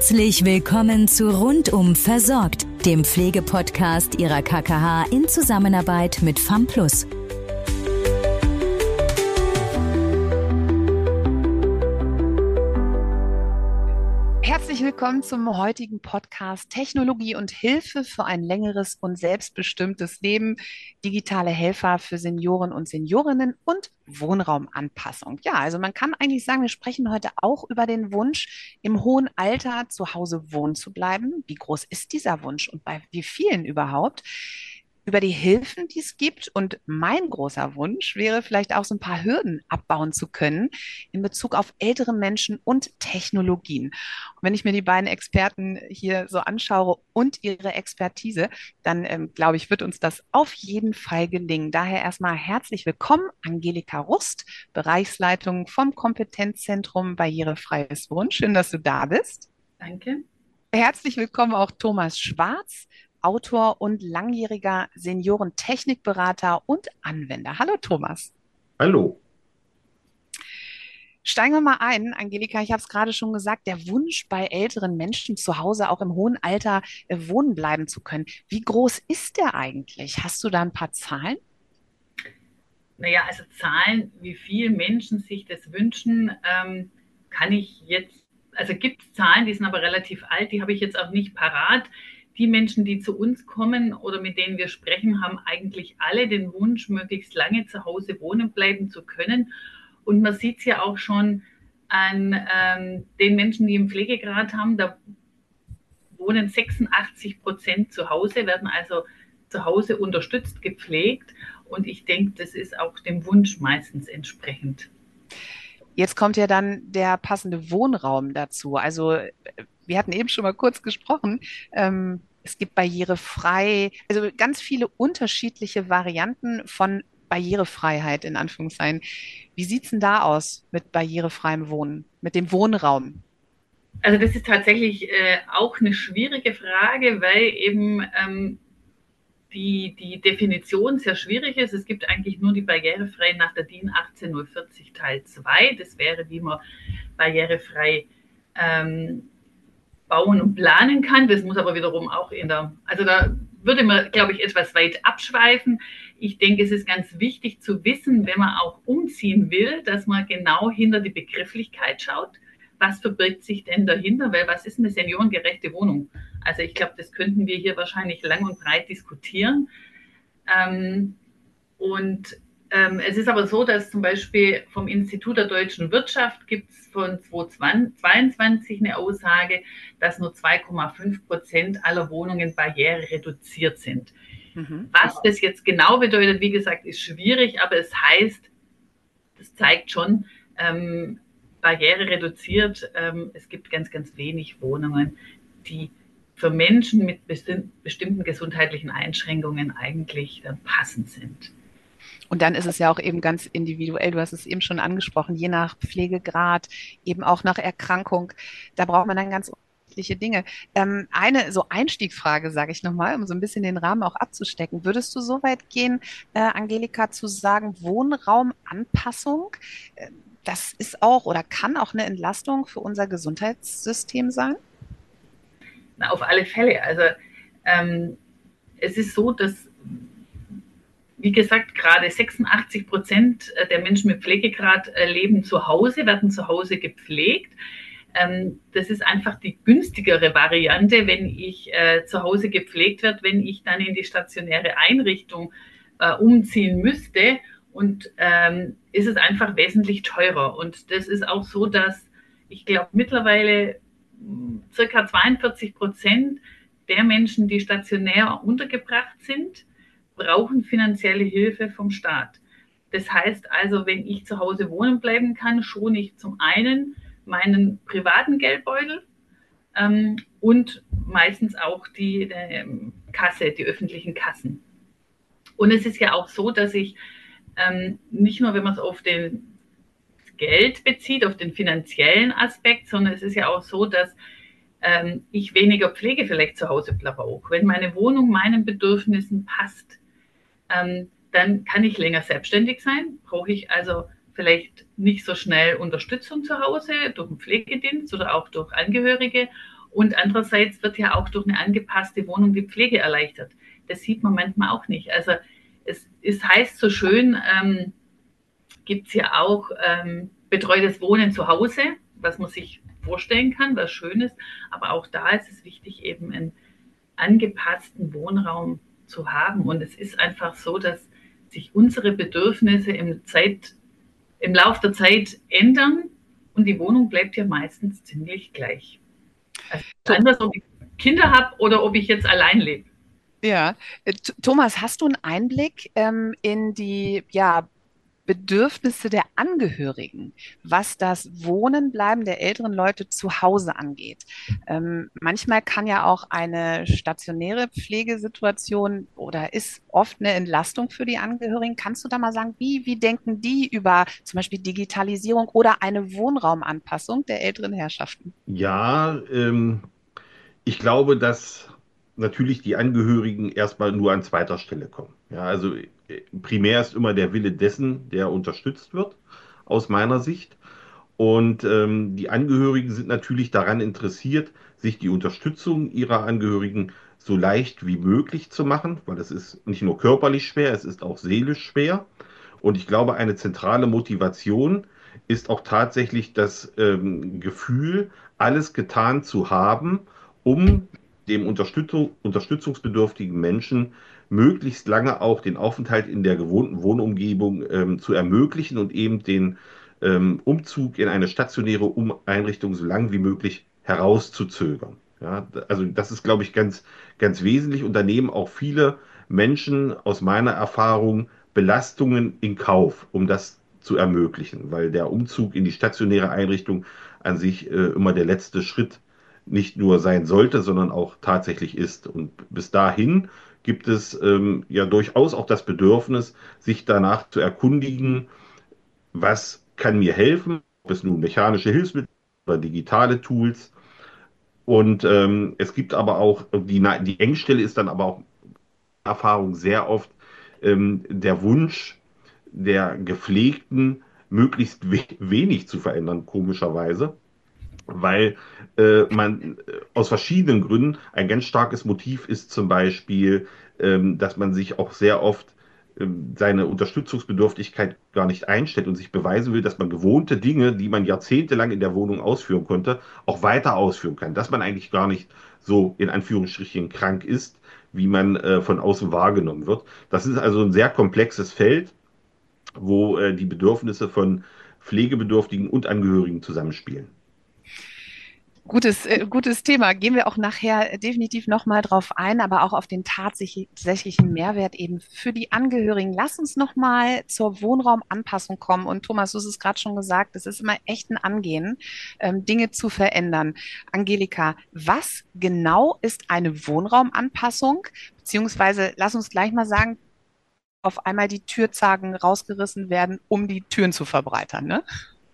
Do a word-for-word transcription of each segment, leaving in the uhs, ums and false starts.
Herzlich willkommen zu Rundum Versorgt, dem Pflegepodcast Ihrer K K H in Zusammenarbeit mit FAMplus. Herzlich willkommen zum heutigen Podcast Technologie und Hilfe für ein längeres und selbstbestimmtes Leben, digitale Helfer für Senioren und Seniorinnen und Wohnraumanpassung. Ja, also man kann eigentlich sagen, wir sprechen heute auch über den Wunsch, im hohen Alter zu Hause wohnen zu bleiben. Wie groß ist dieser Wunsch und bei wie vielen überhaupt? Über die Hilfen, die es gibt. Und mein großer Wunsch wäre vielleicht auch so ein paar Hürden abbauen zu können in Bezug auf ältere Menschen und Technologien. Und wenn ich mir die beiden Experten hier so anschaue und ihre Expertise, dann ähm, glaube ich, wird uns das auf jeden Fall gelingen. Daher erstmal herzlich willkommen, Angelika Rust, Bereichsleitung vom Kompetenzzentrum Barrierefreies Wohnen. Schön, dass du da bist. Danke. Herzlich willkommen auch Thomas Schwarz, Autor und langjähriger Seniorentechnikberater und Anwender. Hallo Thomas. Hallo. Steigen wir mal ein, Angelika, ich habe es gerade schon gesagt, der Wunsch bei älteren Menschen zu Hause auch im hohen Alter äh, wohnen bleiben zu können. Wie groß ist der eigentlich? Hast du da ein paar Zahlen? Naja, also Zahlen, wie viele Menschen sich das wünschen, ähm, kann ich jetzt, also gibt es Zahlen, die sind aber relativ alt, die habe ich jetzt auch nicht parat. Die Menschen, die zu uns kommen oder mit denen wir sprechen, haben eigentlich alle den Wunsch, möglichst lange zu Hause wohnen bleiben zu können. Und man sieht es ja auch schon an ähm, den Menschen, die einen Pflegegrad haben, da wohnen sechsundachtzig Prozent zu Hause, werden also zu Hause unterstützt, gepflegt. Und ich denke, das ist auch dem Wunsch meistens entsprechend. Jetzt kommt ja dann der passende Wohnraum dazu. Also wir hatten eben schon mal kurz gesprochen. Ähm, es gibt barrierefrei, also ganz viele unterschiedliche Varianten von Barrierefreiheit in Anführungszeichen. Wie sieht es denn da aus mit barrierefreiem Wohnen, mit dem Wohnraum? Also das ist tatsächlich äh, auch eine schwierige Frage, weil eben ähm, die, die Definition sehr schwierig ist. Es gibt eigentlich nur die barrierefrei nach der D I N achtzehnhundertvierzig Teil zwei. Das wäre, wie man barrierefrei ähm, bauen und planen kann. Das muss aber wiederum auch in der, also da würde man, glaube ich, etwas weit abschweifen. Ich denke, es ist ganz wichtig zu wissen, wenn man auch umziehen will, dass man genau hinter die Begrifflichkeit schaut. Was verbirgt sich denn dahinter? Weil was ist eine seniorengerechte Wohnung? Also ich glaube, das könnten wir hier wahrscheinlich lang und breit diskutieren. Ähm, und ähm, es ist aber so, dass zum Beispiel vom Institut der deutschen Wirtschaft gibt es von zweitausendzweiundzwanzig eine Aussage, dass nur zwei Komma fünf Prozent aller Wohnungen barrierereduziert sind. Mhm. Was das jetzt genau bedeutet, wie gesagt, ist schwierig, aber es heißt, das zeigt schon, ähm, barrierereduziert, ähm, es gibt ganz, ganz wenig Wohnungen, die für Menschen mit besti- bestimmten gesundheitlichen Einschränkungen eigentlich äh, passend sind. Und dann ist es ja auch eben ganz individuell, du hast es eben schon angesprochen, je nach Pflegegrad, eben auch nach Erkrankung, da braucht man dann ganz unterschiedliche Dinge. Ähm, eine so Einstiegsfrage, sage ich nochmal, um so ein bisschen den Rahmen auch abzustecken. Würdest du so weit gehen, äh, Angelika, zu sagen, Wohnraumanpassung, äh, das ist auch oder kann auch eine Entlastung für unser Gesundheitssystem sein? Na, auf alle Fälle. Also ähm, es ist so, dass, wie gesagt, gerade sechsundachtzig Prozent der Menschen mit Pflegegrad leben zu Hause, werden zu Hause gepflegt. Ähm, das ist einfach die günstigere Variante, wenn ich äh, zu Hause gepflegt werde, wenn ich dann in die stationäre Einrichtung äh, umziehen müsste. Und ähm, ist es einfach wesentlich teurer. Und das ist auch so, dass ich glaube, mittlerweile circa zweiundvierzig Prozent der Menschen, die stationär untergebracht sind, brauchen finanzielle Hilfe vom Staat. Das heißt also, wenn ich zu Hause wohnen bleiben kann, schone ich zum einen meinen privaten Geldbeutel ähm, und meistens auch die äh, Kasse, die öffentlichen Kassen. Und es ist ja auch so, dass ich ähm, nicht nur, wenn man es auf den Geld bezieht, auf den finanziellen Aspekt, sondern es ist ja auch so, dass ähm, ich weniger Pflege vielleicht zu Hause brauche. Wenn meine Wohnung meinen Bedürfnissen passt, ähm, dann kann ich länger selbstständig sein, brauche ich also vielleicht nicht so schnell Unterstützung zu Hause durch den Pflegedienst oder auch durch Angehörige Und andererseits wird ja auch durch eine angepasste Wohnung die Pflege erleichtert. Das sieht man manchmal auch nicht. Also es, es heißt so schön, ähm, gibt es ja auch ähm, betreutes Wohnen zu Hause, was man sich vorstellen kann, was schön ist. Aber auch da ist es wichtig, eben einen angepassten Wohnraum zu haben. Und es ist einfach so, dass sich unsere Bedürfnisse im, Zeit, im Lauf der Zeit ändern und die Wohnung bleibt ja meistens ziemlich gleich. Also anders, ob ich Kinder habe oder ob ich jetzt allein lebe. Ja, Äh, T- Thomas, hast du einen Einblick ähm, in die ja, Bedürfnisse der Angehörigen, was das Wohnen bleiben der älteren Leute zu Hause angeht? Ähm, manchmal kann ja auch eine stationäre Pflegesituation oder ist oft eine Entlastung für die Angehörigen. Kannst du da mal sagen, wie, wie denken die über zum Beispiel Digitalisierung oder eine Wohnraumanpassung der älteren Herrschaften? Ja, ähm, ich glaube, dass natürlich die Angehörigen erstmal nur an zweiter Stelle kommen. Ja, also äh, primär ist immer der Wille dessen, der unterstützt wird, aus meiner Sicht. Und ähm, die Angehörigen sind natürlich daran interessiert, sich die Unterstützung ihrer Angehörigen so leicht wie möglich zu machen, weil es ist nicht nur körperlich schwer, es ist auch seelisch schwer. Und ich glaube, eine zentrale Motivation ist auch tatsächlich das ähm, Gefühl, alles getan zu haben, um dem Unterstützung, unterstützungsbedürftigen Menschen möglichst lange auch den Aufenthalt in der gewohnten Wohnumgebung ähm, zu ermöglichen und eben den ähm, Umzug in eine stationäre um Einrichtung so lang wie möglich herauszuzögern. Ja, also das ist, glaube ich, ganz, ganz wesentlich und da nehmen auch viele Menschen aus meiner Erfahrung Belastungen in Kauf, um das zu ermöglichen, weil der Umzug in die stationäre Einrichtung an sich äh, immer der letzte Schritt nicht nur sein sollte, sondern auch tatsächlich ist. Und bis dahin gibt es ähm, ja durchaus auch das Bedürfnis, sich danach zu erkundigen, was kann mir helfen, ob es nun mechanische Hilfsmittel oder digitale Tools. Und ähm, es gibt aber auch, die, die Engstelle ist dann aber auch Erfahrung sehr oft ähm, der Wunsch der Gepflegten, möglichst we wenig zu verändern, komischerweise, weil äh, man äh, aus verschiedenen Gründen ein ganz starkes Motiv ist zum Beispiel, ähm, dass man sich auch sehr oft ähm, seine Unterstützungsbedürftigkeit gar nicht einstellt und sich beweisen will, dass man gewohnte Dinge, die man jahrzehntelang in der Wohnung ausführen konnte, auch weiter ausführen kann. Dass man eigentlich gar nicht so in Anführungsstrichen krank ist, wie man äh, von außen wahrgenommen wird. Das ist also ein sehr komplexes Feld, wo äh, die Bedürfnisse von Pflegebedürftigen und Angehörigen zusammenspielen. Gutes, äh, gutes Thema. Gehen wir auch nachher definitiv nochmal drauf ein, aber auch auf den tatsächlichen Mehrwert eben für die Angehörigen. Lass uns nochmal zur Wohnraumanpassung kommen. Und Thomas, du hast es gerade schon gesagt, es ist immer echt ein Angehen, ähm, Dinge zu verändern. Angelika, was genau ist eine Wohnraumanpassung? Beziehungsweise lass uns gleich mal sagen, auf einmal die Türzagen rausgerissen werden, um die Türen zu verbreitern, ne?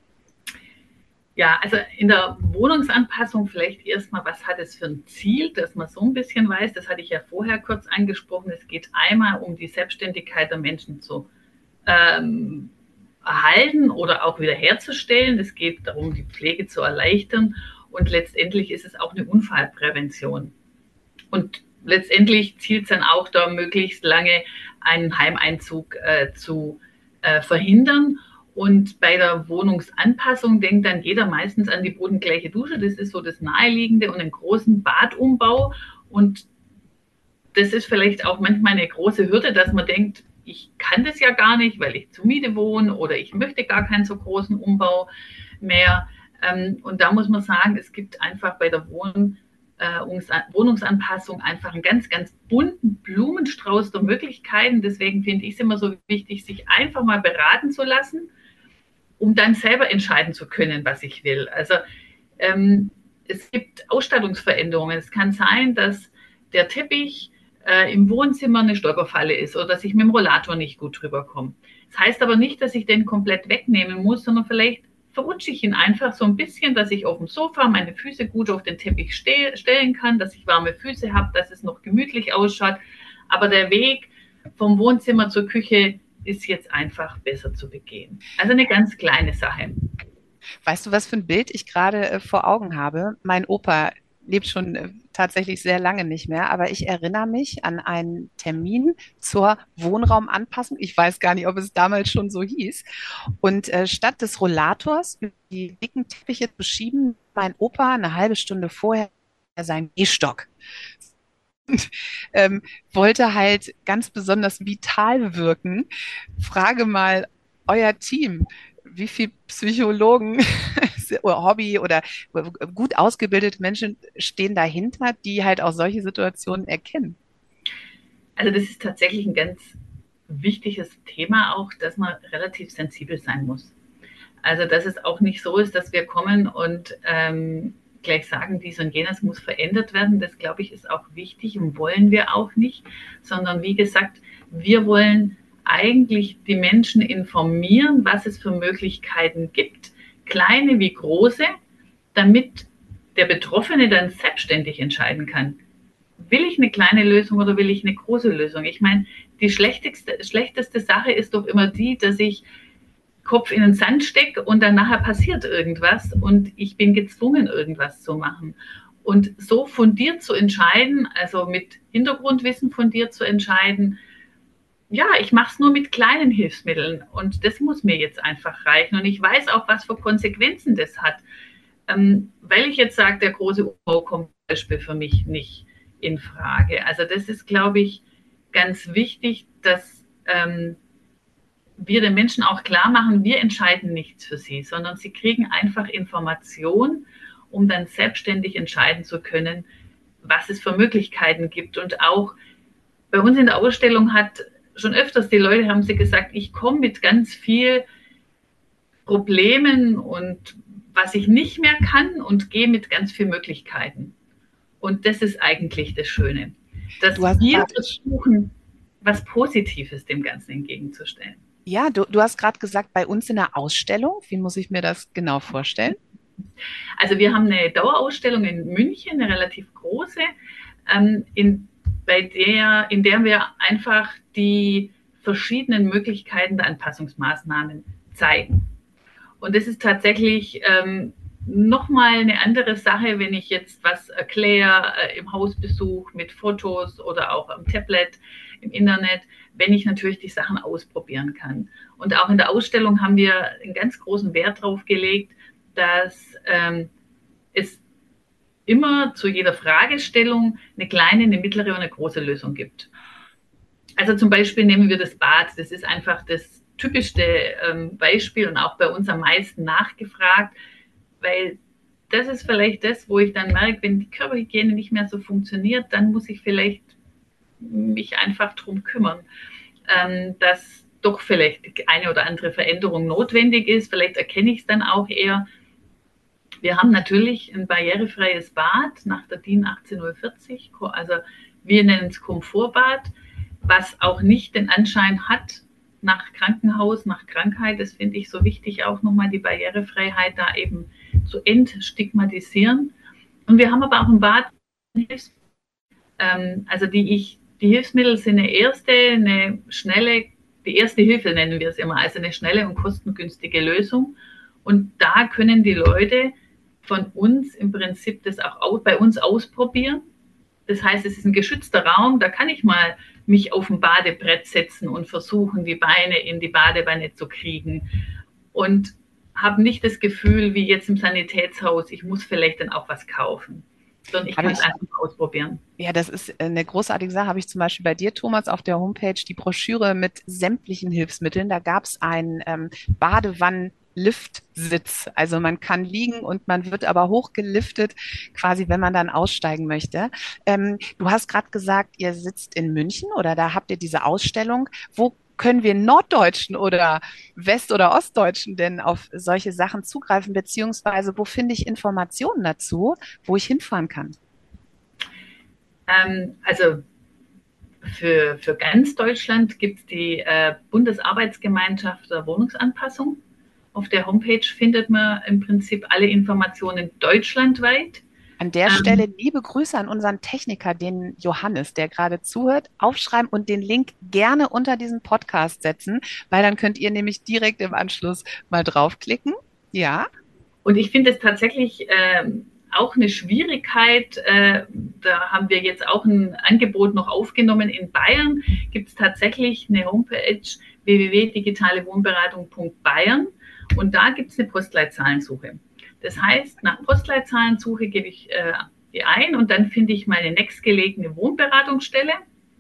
Ja, also in der Wohnungsanpassung vielleicht erstmal, was hat es für ein Ziel, dass man so ein bisschen weiß, das hatte ich ja vorher kurz angesprochen, es geht einmal um die Selbstständigkeit der Menschen zu ähm, erhalten oder auch wiederherzustellen, es geht darum, die Pflege zu erleichtern und letztendlich ist es auch eine Unfallprävention. Und letztendlich zielt es dann auch da, möglichst lange einen Heimeinzug äh, zu äh, verhindern. Und bei der Wohnungsanpassung denkt dann jeder meistens an die bodengleiche Dusche. Das ist so das Naheliegende und einen großen Badumbau. Und das ist vielleicht auch manchmal eine große Hürde, dass man denkt, ich kann das ja gar nicht, weil ich zur Miete wohne oder ich möchte gar keinen so großen Umbau mehr. Und da muss man sagen, es gibt einfach bei der Wohn Wohnungsanpassung einfach einen ganz, ganz bunten Blumenstrauß der Möglichkeiten. Deswegen finde ich es immer so wichtig, sich einfach mal beraten zu lassen, um dann selber entscheiden zu können, was ich will. Also ähm, es gibt Ausstattungsveränderungen. Es kann sein, dass der Teppich äh, im Wohnzimmer eine Stolperfalle ist oder dass ich mit dem Rollator nicht gut drüber komme. Das heißt aber nicht, dass ich den komplett wegnehmen muss, sondern vielleicht verrutsche ich ihn einfach so ein bisschen, dass ich auf dem Sofa meine Füße gut auf den Teppich ste- stellen kann, dass ich warme Füße habe, dass es noch gemütlich ausschaut. Aber der Weg vom Wohnzimmer zur Küche ist jetzt einfach besser zu begehen. Also eine ganz kleine Sache. Weißt du, was für ein Bild ich gerade äh, vor Augen habe? Mein Opa, lebt schon äh, tatsächlich sehr lange nicht mehr, aber ich erinnere mich an einen Termin zur Wohnraumanpassung. Ich weiß gar nicht, ob es damals schon so hieß. Und äh, statt des Rollators über die dicken Teppiche zu schieben, mein Opa eine halbe Stunde vorher seinen Gehstock. Und, ähm, wollte halt ganz besonders vital wirken. Frage mal euer Team, wie viele Psychologen oder Hobby oder gut ausgebildete Menschen stehen dahinter, die halt auch solche Situationen erkennen? Also das ist tatsächlich ein ganz wichtiges Thema auch, dass man relativ sensibel sein muss. Also dass es auch nicht so ist, dass wir kommen und ähm, gleich sagen, dies und jenes muss verändert werden. Das, glaube ich, ist auch wichtig und wollen wir auch nicht, sondern wie gesagt, wir wollen eigentlich die Menschen informieren, was es für Möglichkeiten gibt, kleine wie große, damit der Betroffene dann selbstständig entscheiden kann. Will ich eine kleine Lösung oder will ich eine große Lösung? Ich meine, die schlechteste, schlechteste Sache ist doch immer die, dass ich Kopf in den Sand stecke und dann nachher passiert irgendwas und ich bin gezwungen, irgendwas zu machen. Und so fundiert zu entscheiden, also mit Hintergrundwissen fundiert zu entscheiden, ja, ich mache es nur mit kleinen Hilfsmitteln und das muss mir jetzt einfach reichen. Und ich weiß auch, was für Konsequenzen das hat. Ähm, weil ich jetzt sage, der große Umbau kommt zum Beispiel für mich nicht in Frage. Also das ist, glaube ich, ganz wichtig, dass ähm, wir den Menschen auch klar machen, wir entscheiden nichts für sie, sondern sie kriegen einfach Informationen, um dann selbstständig entscheiden zu können, was es für Möglichkeiten gibt. Und auch bei uns in der Ausstellung hat schon öfters die Leute, haben sie gesagt, ich komme mit ganz viel Problemen und was ich nicht mehr kann und gehe mit ganz viel Möglichkeiten. Und das ist eigentlich das Schöne, dass wir versuchen, was Positives dem Ganzen entgegenzustellen. Ja, du, du hast gerade gesagt, bei uns in der Ausstellung, wie muss ich mir das genau vorstellen? Also wir haben eine Dauerausstellung in München, eine relativ große, ähm, in, bei der, in der wir einfach die verschiedenen Möglichkeiten der Anpassungsmaßnahmen zeigen. Und das ist tatsächlich ähm, nochmal eine andere Sache, wenn ich jetzt was erkläre äh, im Hausbesuch mit Fotos oder auch am Tablet, im Internet, wenn ich natürlich die Sachen ausprobieren kann. Und auch in der Ausstellung haben wir einen ganz großen Wert darauf gelegt, dass ähm, es immer zu jeder Fragestellung eine kleine, eine mittlere und eine große Lösung gibt. Also zum Beispiel nehmen wir das Bad. Das ist einfach das typischste ähm, Beispiel und auch bei uns am meisten nachgefragt, weil das ist vielleicht das, wo ich dann merke, wenn die Körperhygiene nicht mehr so funktioniert, dann muss ich vielleicht mich einfach darum kümmern, ähm, dass doch vielleicht eine oder andere Veränderung notwendig ist. Vielleicht erkenne ich es dann auch eher. Wir haben natürlich ein barrierefreies Bad nach der D I N achtzehnhundertvierzig, also wir nennen es Komfortbad, was auch nicht den Anschein hat nach Krankenhaus, nach Krankheit. Das finde ich so wichtig, auch nochmal die Barrierefreiheit da eben zu entstigmatisieren. Und wir haben aber auch ein Bad, ähm, also die ich, die Hilfsmittel sind eine erste, eine schnelle, die erste Hilfe nennen wir es immer, also eine schnelle und kostengünstige Lösung. Und da können die Leute von uns im Prinzip das auch bei uns ausprobieren. Das heißt, es ist ein geschützter Raum, da kann ich mal mich auf ein Badebrett setzen und versuchen, die Beine in die Badewanne zu kriegen. Und habe nicht das Gefühl, wie jetzt im Sanitätshaus, ich muss vielleicht dann auch was kaufen, sondern ich kann es einfach ausprobieren. Ja, das ist eine großartige Sache. Habe ich zum Beispiel bei dir, Thomas, auf der Homepage die Broschüre mit sämtlichen Hilfsmitteln. Da gab es einen ähm, Badewannen-Liftsitz. Also man kann liegen und man wird aber hochgeliftet, quasi, wenn man dann aussteigen möchte. Ähm, du hast gerade gesagt, ihr sitzt in München oder da habt ihr diese Ausstellung. Wo können wir Norddeutschen oder West- oder Ostdeutschen denn auf solche Sachen zugreifen, beziehungsweise wo finde ich Informationen dazu, wo ich hinfahren kann? Ähm, also für, für ganz Deutschland gibt es die äh, Bundesarbeitsgemeinschaft der Wohnungsanpassung. Auf der Homepage findet man im Prinzip alle Informationen deutschlandweit. An der Stelle liebe Grüße an unseren Techniker, den Johannes, der gerade zuhört. Aufschreiben und den Link gerne unter diesen Podcast setzen, weil dann könnt ihr nämlich direkt im Anschluss mal draufklicken. Ja. Und ich finde es tatsächlich äh, auch eine Schwierigkeit, äh, da haben wir jetzt auch ein Angebot noch aufgenommen. In Bayern gibt es tatsächlich eine Homepage w w w punkt digitale wohnberatung punkt bayern und da gibt es eine Postleitzahlensuche. Das heißt, nach Postleitzahlensuche gebe ich äh, die ein und dann finde ich meine nächstgelegene Wohnberatungsstelle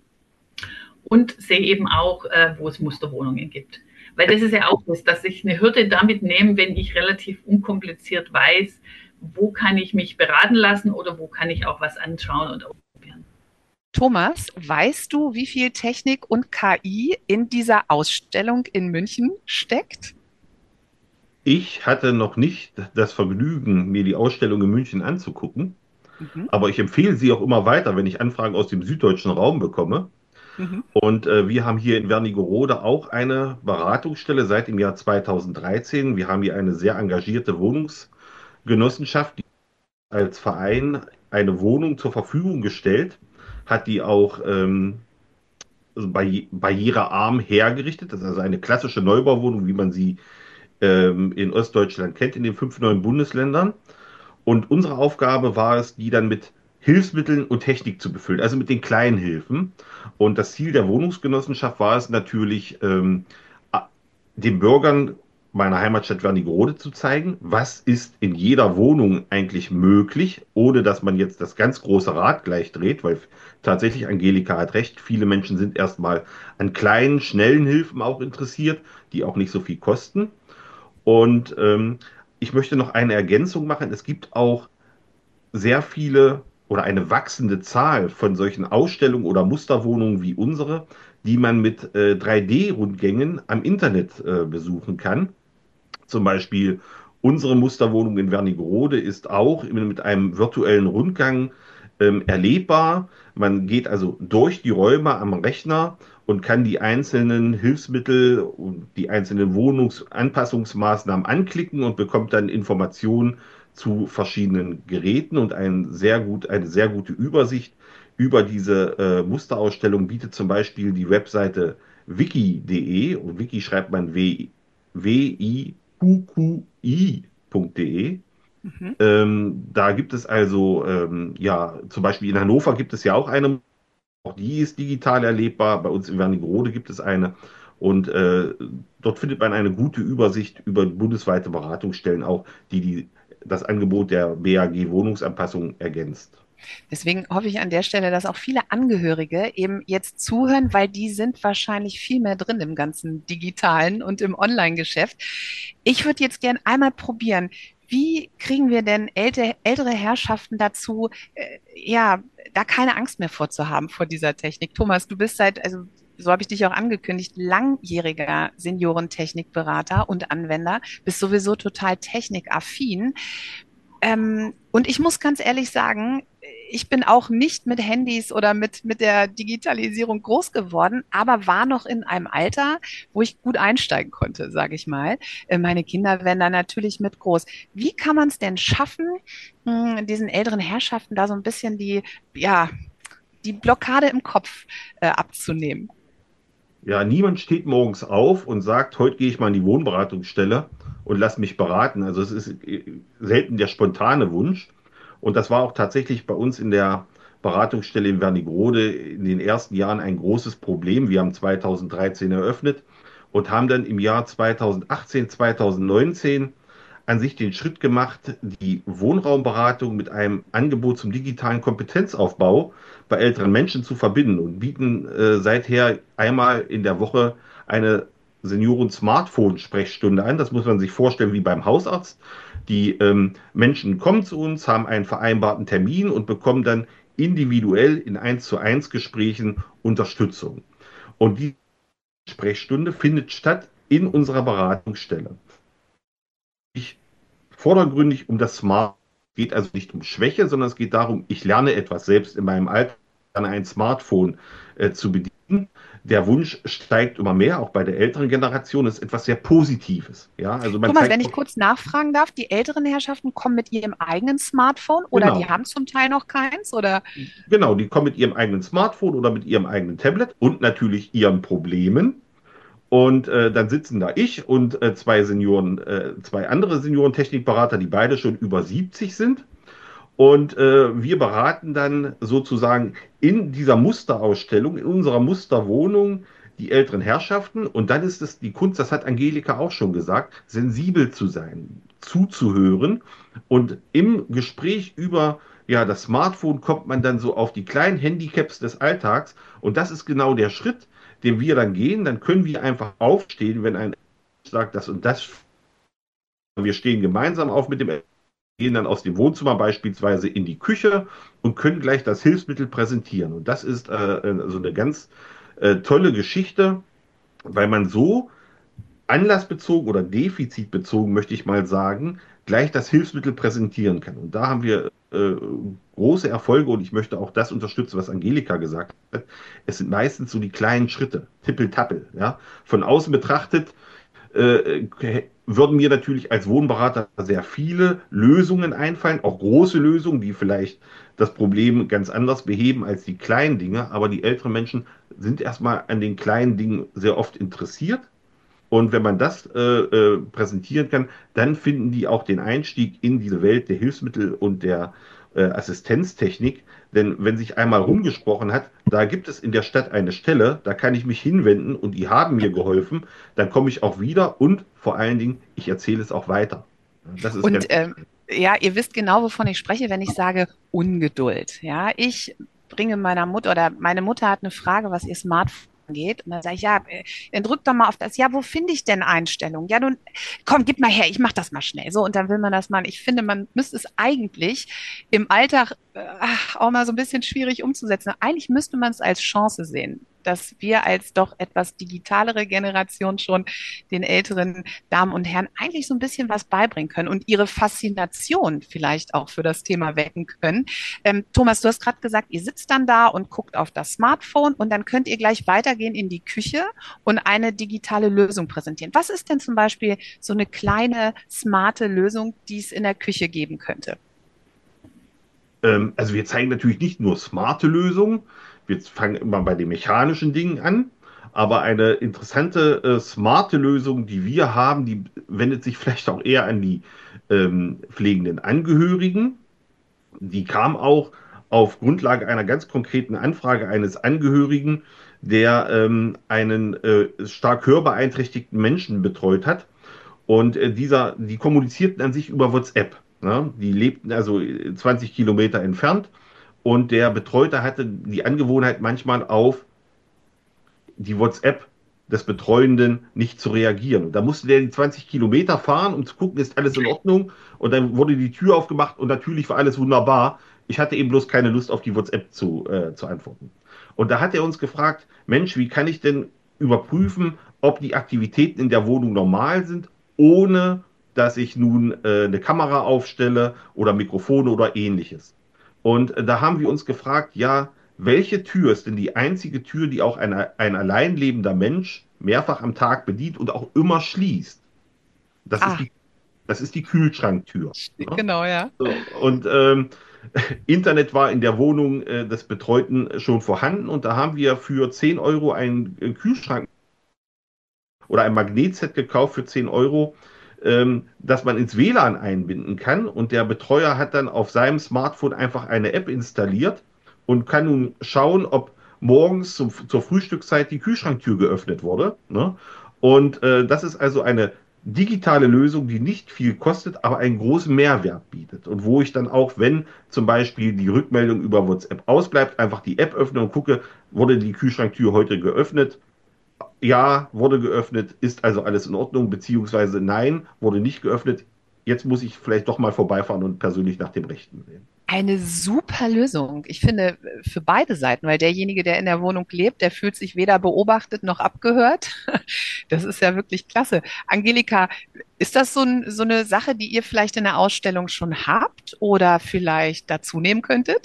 und sehe eben auch, äh, wo es Musterwohnungen gibt. Weil das ist ja auch das, dass ich eine Hürde damit nehme, wenn ich relativ unkompliziert weiß, wo kann ich mich beraten lassen oder wo kann ich auch was anschauen und ausprobieren. Thomas, weißt du, wie viel Technik und K I in dieser Ausstellung in München steckt? Ich hatte noch nicht das Vergnügen, mir die Ausstellung in München anzugucken, mhm. aber ich empfehle sie auch immer weiter, wenn ich Anfragen aus dem süddeutschen Raum bekomme. Mhm. Und äh, wir haben hier in Wernigerode auch eine Beratungsstelle seit dem Jahr zweitausenddreizehn. Wir haben hier eine sehr engagierte Wohnungsgenossenschaft, die als Verein eine Wohnung zur Verfügung gestellt, hat die auch ähm, barri barrierearm hergerichtet. Das ist also eine klassische Neubauwohnung, wie man sie ähm, in Ostdeutschland kennt, in den fünf neuen Bundesländern. Und unsere Aufgabe war es, die dann mit Hilfsmitteln und Technik zu befüllen, also mit den kleinen Hilfen. Und das Ziel der Wohnungsgenossenschaft war es natürlich, ähm, den Bürgern meiner Heimatstadt Wernigerode zu zeigen, was ist in jeder Wohnung eigentlich möglich, ohne dass man jetzt das ganz große Rad gleich dreht, weil tatsächlich Angelika hat recht, viele Menschen sind erstmal an kleinen, schnellen Hilfen auch interessiert, die auch nicht so viel kosten. Und ähm, ich möchte noch eine Ergänzung machen. Es gibt auch sehr viele oder eine wachsende Zahl von solchen Ausstellungen oder Musterwohnungen wie unsere, die man mit äh, drei D-Rundgängen am Internet äh, besuchen kann. Zum Beispiel unsere Musterwohnung in Wernigerode ist auch mit einem virtuellen Rundgang ähm, erlebbar. Man geht also durch die Räume am Rechner und kann die einzelnen Hilfsmittel und die einzelnen Wohnungsanpassungsmaßnahmen anklicken und bekommt dann Informationen zu verschiedenen Geräten und ein sehr gut, eine sehr gute Übersicht über diese äh, Musterausstellung bietet zum Beispiel die Webseite wiki punkt de und Wiki schreibt man W I Q Q I punkt de. Mhm. Ähm, da gibt es also, ähm, ja, zum Beispiel in Hannover gibt es ja auch eine, auch die ist digital erlebbar, bei uns in Wernigerode gibt es eine und äh, dort findet man eine gute Übersicht über bundesweite Beratungsstellen auch, die, die das Angebot der B A G Wohnungsanpassung ergänzt. Deswegen hoffe ich an der Stelle, dass auch viele Angehörige eben jetzt zuhören, weil die sind wahrscheinlich viel mehr drin im ganzen Digitalen und im Online-Geschäft. Ich würde jetzt gern einmal probieren, wie kriegen wir denn älte, ältere Herrschaften dazu, äh, ja, da keine Angst mehr vorzuhaben vor dieser Technik? Thomas, du bist seit, also so habe ich dich auch angekündigt, langjähriger Seniorentechnikberater und Anwender, bist sowieso total technikaffin. Ähm, und ich muss ganz ehrlich sagen, ich bin auch nicht mit Handys oder mit, mit der Digitalisierung groß geworden, aber war noch in einem Alter, wo ich gut einsteigen konnte, sage ich mal. Äh, meine Kinder werden da natürlich mit groß. Wie kann man es denn schaffen, mh, diesen älteren Herrschaften da so ein bisschen die, ja, die Blockade im Kopf äh, abzunehmen? Ja, niemand steht morgens auf und sagt, heute gehe ich mal in die Wohnberatungsstelle und lass mich beraten. Also es ist selten der spontane Wunsch. Und das war auch tatsächlich bei uns in der Beratungsstelle in Wernigerode in den ersten Jahren ein großes Problem. Wir haben zweitausenddreizehn eröffnet und haben dann im Jahr zweitausendachtzehn, zweitausendneunzehn an sich den Schritt gemacht, die Wohnraumberatung mit einem Angebot zum digitalen Kompetenzaufbau bei älteren Menschen zu verbinden und bieten äh, seither einmal in der Woche eine Senioren-Smartphone-Sprechstunde an. Das muss man sich vorstellen wie beim Hausarzt. Die ähm, Menschen kommen zu uns, haben einen vereinbarten Termin und bekommen dann individuell in eins zu eins Gesprächen Unterstützung. Und die Sprechstunde findet statt in unserer Beratungsstelle. Ich vordergründig um das Smart. Es geht also nicht um Schwäche, sondern es geht darum, ich lerne etwas selbst in meinem Alter, ein Smartphone äh, zu bedienen. Der Wunsch steigt immer mehr, auch bei der älteren Generation, das ist etwas sehr Positives. Ja, also man Thomas, wenn ich kurz nachfragen darf, die älteren Herrschaften kommen mit ihrem eigenen Smartphone oder genau. Die haben zum Teil noch keins? Oder? Genau, die kommen mit ihrem eigenen Smartphone oder mit ihrem eigenen Tablet und natürlich ihren Problemen. Und äh, dann sitzen da ich und äh, zwei Senioren, äh, zwei andere Seniorentechnikberater, die beide schon über siebzig sind. Und äh, wir beraten dann sozusagen in dieser Musterausstellung, in unserer Musterwohnung, die älteren Herrschaften. Und dann ist es die Kunst, das hat Angelika auch schon gesagt, sensibel zu sein, zuzuhören. Und im Gespräch über ja, das Smartphone kommt man dann so auf die kleinen Handicaps des Alltags. Und das ist genau der Schritt, den wir dann gehen. Dann können wir einfach aufstehen, wenn ein sagt, das und das. Wir stehen gemeinsam auf mit dem, gehen dann aus dem Wohnzimmer beispielsweise in die Küche und können gleich das Hilfsmittel präsentieren. Und das ist äh, so eine ganz äh, tolle Geschichte, weil man so anlassbezogen oder defizitbezogen, möchte ich mal sagen, gleich das Hilfsmittel präsentieren kann. Und da haben wir äh, große Erfolge und ich möchte auch das unterstützen, was Angelika gesagt hat. Es sind meistens so die kleinen Schritte, tippel-tappel. Ja? Von außen betrachtet äh, würden mir natürlich als Wohnberater sehr viele Lösungen einfallen, auch große Lösungen, die vielleicht das Problem ganz anders beheben als die kleinen Dinge. Aber die älteren Menschen sind erstmal an den kleinen Dingen sehr oft interessiert. Und wenn man das äh, äh, präsentieren kann, dann finden die auch den Einstieg in diese Welt der Hilfsmittel und der äh, Assistenztechnik. Denn wenn sich einmal rumgesprochen hat, da gibt es in der Stadt eine Stelle, da kann ich mich hinwenden und die haben mir geholfen, dann komme ich auch wieder und vor allen Dingen, ich erzähle es auch weiter. Das ist Und ähm, ja, ihr wisst genau, wovon ich spreche, wenn ich sage Ungeduld. Ja, ich bringe meiner Mutter oder meine Mutter hat eine Frage, was ihr Smartphone geht. Und dann sage ich, ja, dann drück doch mal auf das. Ja, wo finde ich denn Einstellungen? Ja, nun, komm, gib mal her, ich mach das mal schnell. So, und dann will man das mal. Ich finde, man müsste es eigentlich im Alltag äh, auch mal so ein bisschen schwierig umzusetzen. Eigentlich müsste man es als Chance sehen, dass wir als doch etwas digitalere Generation schon den älteren Damen und Herren eigentlich so ein bisschen was beibringen können und ihre Faszination vielleicht auch für das Thema wecken können. Ähm, Thomas, du hast gerade gesagt, ihr sitzt dann da und guckt auf das Smartphone und dann könnt ihr gleich weitergehen in die Küche und eine digitale Lösung präsentieren. Was ist denn zum Beispiel so eine kleine, smarte Lösung, die es in der Küche geben könnte? Ähm, also wir zeigen natürlich nicht nur smarte Lösungen, wir fangen immer bei den mechanischen Dingen an, aber eine interessante, äh, smarte Lösung, die wir haben, die wendet sich vielleicht auch eher an die ähm, pflegenden Angehörigen. Die kam auch auf Grundlage einer ganz konkreten Anfrage eines Angehörigen, der ähm, einen äh, stark hörbeeinträchtigten Menschen betreut hat. Und äh, dieser, die kommunizierten an sich über WhatsApp. Ne? Die lebten also zwanzig Kilometer entfernt und der Betreute hatte die Angewohnheit, manchmal auf die WhatsApp des Betreuenden nicht zu reagieren. Und da musste der die zwanzig Kilometer fahren, um zu gucken, ist alles in Ordnung. Und dann wurde die Tür aufgemacht und natürlich war alles wunderbar. Ich hatte eben bloß keine Lust, auf die WhatsApp zu, äh, zu antworten. Und da hat er uns gefragt, Mensch, wie kann ich denn überprüfen, ob die Aktivitäten in der Wohnung normal sind, ohne dass ich nun äh, eine Kamera aufstelle oder Mikrofone oder ähnliches. Und äh, da haben wir uns gefragt, ja, welche Tür ist denn die einzige Tür, die auch ein, ein allein lebender Mensch mehrfach am Tag bedient und auch immer schließt? Das Ah, ist die, das ist die Kühlschranktür. Ne? genau, ja. So, und ähm, Internet war in der Wohnung äh, des Betreuten schon vorhanden und da haben wir für zehn Euro einen äh, Kühlschrank oder ein Magnetset gekauft für zehn Euro, ähm, das man ins W L A N einbinden kann. Und der Betreuer hat dann auf seinem Smartphone einfach eine App installiert und kann nun schauen, ob morgens zum, zur Frühstückszeit die Kühlschranktür geöffnet wurde. Ne? Und äh, das ist also eine digitale Lösung, die nicht viel kostet, aber einen großen Mehrwert bietet. Und wo ich dann auch, wenn zum Beispiel die Rückmeldung über WhatsApp ausbleibt, einfach die App öffne und gucke, wurde die Kühlschranktür heute geöffnet? Ja, wurde geöffnet, ist also alles in Ordnung, beziehungsweise nein, wurde nicht geöffnet. Jetzt muss ich vielleicht doch mal vorbeifahren und persönlich nach dem Rechten sehen. Eine super Lösung. Ich finde, für beide Seiten, weil derjenige, der in der Wohnung lebt, der fühlt sich weder beobachtet noch abgehört. Das ist ja wirklich klasse. Angelika, ist das so, ein, so eine Sache, die ihr vielleicht in der Ausstellung schon habt oder vielleicht dazu nehmen könntet?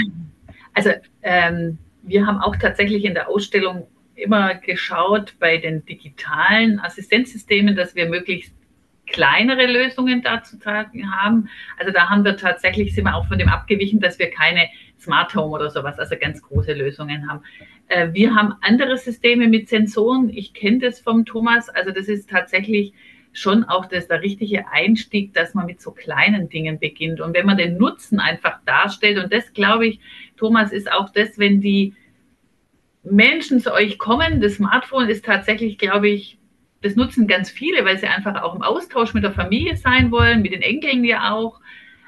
Also ähm, wir haben auch tatsächlich in der Ausstellung immer geschaut bei den digitalen Assistenzsystemen, dass wir möglichst kleinere Lösungen da zu tragen haben. Also da haben wir tatsächlich, sind wir auch von dem abgewichen, dass wir keine Smart Home oder sowas, also ganz große Lösungen haben. Äh, wir haben andere Systeme mit Sensoren. Ich kenne das vom Thomas. Also das ist tatsächlich schon auch das der richtige Einstieg, dass man mit so kleinen Dingen beginnt. Und wenn man den Nutzen einfach darstellt, und das glaube ich, Thomas, ist auch das, wenn die Menschen zu euch kommen, das Smartphone ist tatsächlich, glaube ich, das nutzen ganz viele, weil sie einfach auch im Austausch mit der Familie sein wollen, mit den Enkeln ja auch.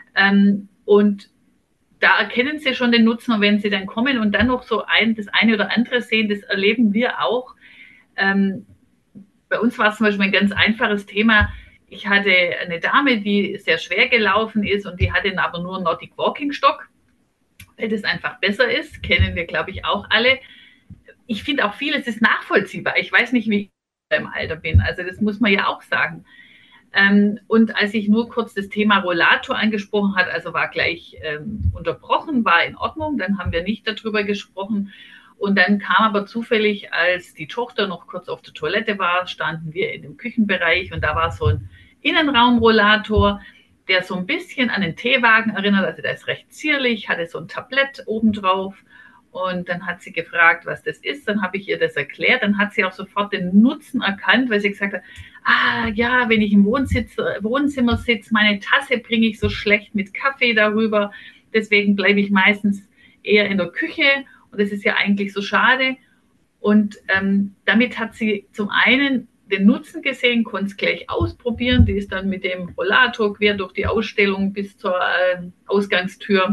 Und da erkennen sie schon den Nutzen, und wenn sie dann kommen und dann noch so ein, das eine oder andere sehen, das erleben wir auch. Ähm, bei uns war es zum Beispiel ein ganz einfaches Thema. Ich hatte eine Dame, die sehr schwer gelaufen ist, und die hatte aber nur einen Nordic Walking Stock, weil das einfach besser ist. Kennen wir, glaube ich, auch alle. Ich finde auch vieles ist nachvollziehbar. Ich weiß nicht, wie ich im Alter bin. Also das muss man ja auch sagen. Ähm, und als ich nur kurz das Thema Rollator angesprochen hat, also war gleich ähm, unterbrochen, war in Ordnung, dann haben wir nicht darüber gesprochen. Und dann kam aber zufällig, als die Tochter noch kurz auf der Toilette war, standen wir in dem Küchenbereich, und da war so ein Innenraumrollator, der so ein bisschen an den Teewagen erinnert, also der ist recht zierlich, hatte so ein Tablett obendrauf. Und dann hat sie gefragt, was das ist. Dann habe ich ihr das erklärt. Dann hat sie auch sofort den Nutzen erkannt, weil sie gesagt hat, ah ja, wenn ich im Wohnsitz, Wohnzimmer sitze, meine Tasse bringe ich so schlecht mit Kaffee darüber. Deswegen bleibe ich meistens eher in der Küche. Und das ist ja eigentlich so schade. Und ähm, damit hat sie zum einen den Nutzen gesehen, konnte es gleich ausprobieren. Die ist dann mit dem Rollator quer durch die Ausstellung bis zur äh, Ausgangstür.